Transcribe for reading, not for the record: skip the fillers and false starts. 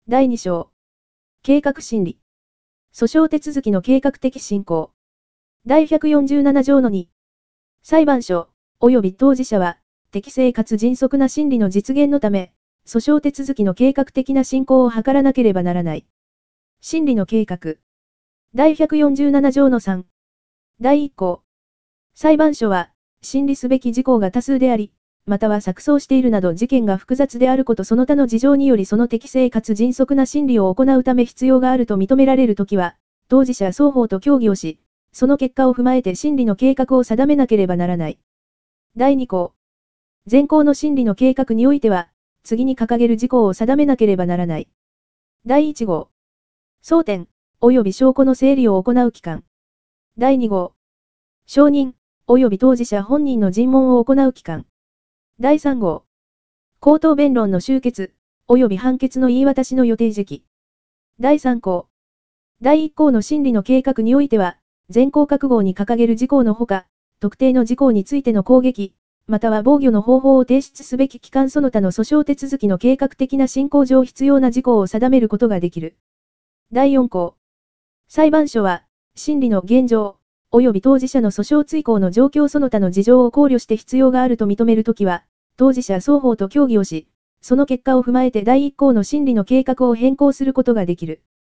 第2章。計画審理。訴訟手続きの計画的進行。第147条の2。裁判所、及び当事者は、適正かつ迅速な審理の実現のため、訴訟手続きの計画的な進行を図らなければならない。審理の計画。第147条の3。第1項。裁判所は、審理すべき事項が多数であり、または錯綜しているなど事件が複雑であることその他の事情によりその適正かつ迅速な審理を行うため必要があると認められるときは、当事者双方と協議をし、その結果を踏まえて審理の計画を定めなければならない。第2項。前項の審理の計画においては、次に掲げる事項を定めなければならない。第1号。争点、及び証拠の整理を行う期間。第2号。証人、及び当事者本人の尋問を行う期間。第3号。口頭弁論の終結、及び判決の言い渡しの予定時期。第3項。第1項の審理の計画においては、前項各号に掲げる事項のほか、特定の事項についての攻撃、または防御の方法を提出すべき期間その他の訴訟手続きの計画的な進行上必要な事項を定めることができる。第4項。裁判所は、審理の現状、及び当事者の訴訟追行の状況その他の事情を考慮して必要があると認めるときは、当事者双方と協議をし、その結果を踏まえて第1項の審理の計画を変更することができる。